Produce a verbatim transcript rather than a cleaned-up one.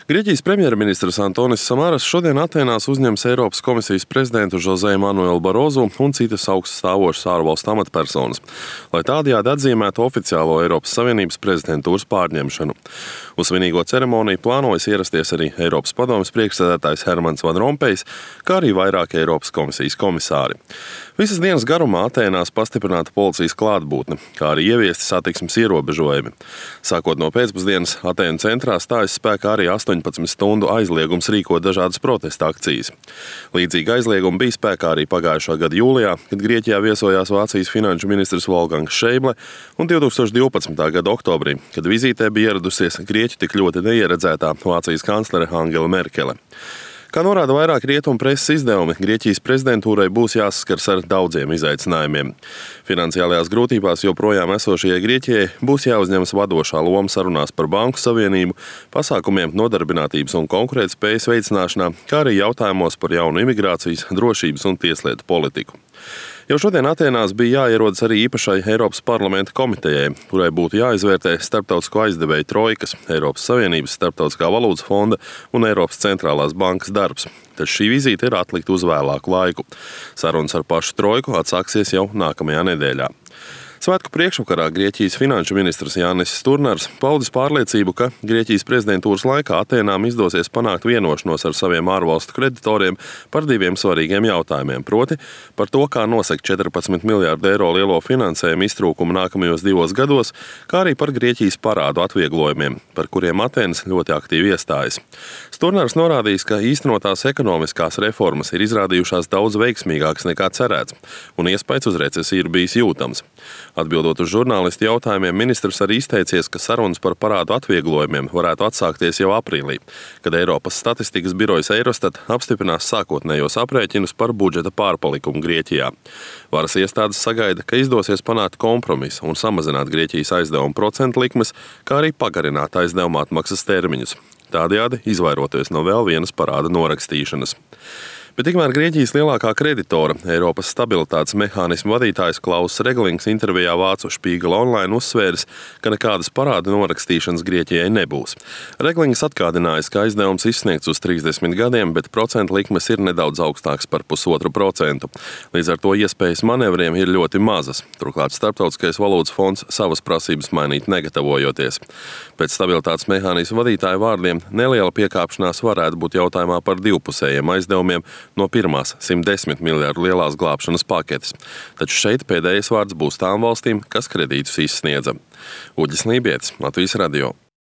Grieķijas premjerministrs Antonis Samaras šodien Atēnās uzņems Eiropas komisijas prezidentu Jose Manuelu Barozu un citas augststāvošas ārvalstu amatpersonas, lai tādējādi atzīmētu oficiālo Eiropas Savienības prezidentūras pārņemšanu. Uz svinīgo ceremoniju plānojas ierasties arī Eiropas padomes priekšsēdētājs Hermans Van Rompējs, kā arī vairāki Eiropas komisijas komisāri. Visas dienas garumā Atēnās pastiprināta policijas klātbūtne, kā arī ieviesti satiksmes ierobežojumi. Sākot no pēcpusdienas Atēnu centrā stājas spēkā arī astoņpadsmit stundu aizliegums rīkot dažādas protesta akcijas. Līdzīgi aizliegumi bija spēkā arī pagājušā gada jūlijā, kad Grieķijā viesojās Vācijas finanšu ministrs Wolfgangs Šeible, un divtūkstoš divpadsmitā gada oktobrī, kad vizītē bija ieradusies Grieķu tik ļoti neieredzētā Vācijas kanclere Angela Merkele. Kā norāda vairāk rietumu preses izdevumi, Grieķijas prezidentūrai būs jāsaskars ar daudziem izaicinājumiem. Finansiālajās grūtībās joprojām esošajai Grieķijai būs jāuzņemas vadošā loma sarunās par banku savienību, pasākumiem nodarbinātības un konkurētspējas veicināšanā, kā arī jautājumos par jaunu imigrācijas, drošības un tieslietu politiku. Jau šodien Atēnās bija jāierodas arī īpašai Eiropas parlamenta komitejai, kurai būtu jāizvērtē starptautisko aizdevēju trojkas, Eiropas Savienības starptautiskā valūtas fonda un Eiropas centrālās bankas darbs. Taču šī vizīte ir atlikta uz vēlāku laiku. Sarunas ar pašu trojku atsāksies jau nākamajā nedēļā. Svētku priekšvakarā Grieķijas finanšu ministrs Jānis Sturnars paudis pārliecību, ka Grieķijas prezidentūras laikā Atēnām izdosies panākt vienošanos ar saviem ārvalstu kreditoriem par diviem svarīgiem jautājumiem, proti par to, kā nosegt četrpadsmit miljārdu eiro lielo finansējumu iztrūkumu nākamajos divos gados, kā arī par Grieķijas parādu atvieglojumiem, par kuriem Atēnas ļoti aktīvi iestājas. Sturnars norādījis, ka īstenotās ekonomiskās reformas ir izrādījušās daudz veiksmīgākas nekā cerēts, un iespējas uz recesiju ir bijis jūtams. Atbildot uz žurnālistu jautājumiem, ministrs arī izteicies, ka sarunas par parādu atvieglojumiem varētu atsākties jau aprīlī, kad Eiropas statistikas birojas Eirostat apstiprinās sākotnējos aprēķinus par budžeta pārpalikumu Grieķijā. Varas iestādes sagaida, ka izdosies panākt kompromisu un samazināt Grieķijas aizdevuma procentu likmes, kā arī pagarināt aizdevuma atmaksas termiņus, tādējādi izvairoties no vēl vienas parāda norakstīšanas. Bet tikmēr Grieķijas lielākā kreditora, Eiropas stabilitātes mehānismu vadītājs Klauss Reglings intervijā Vācu Spiegel Online uzsvēris, ka nekādas parāda norakstīšanas Grieķijai nebūs. Reglings atgādinājis, ka aizdevums izsniegts uz trīsdesmit gadiem, bet procentu likmes ir nedaudz augstāks par pusotru procentu. Līdz ar to iespējas manevriem ir ļoti mazas. Turklāt Starptautiskais valūtas fonds savas prasības mainīt negatavojoties. Pēc stabilitātes mehānismu vadītāja vārdiem neliela piekāpšanās varētu būt jautājumā par divpusējiem aizdevumiem no pirmās simt desmit miljārdu lielās glābšanas paketes. Taču šeit pēdējais vārds būs tām valstīm, kas kredītus izsniedza. Uģis Lībietis, Latvijas radio.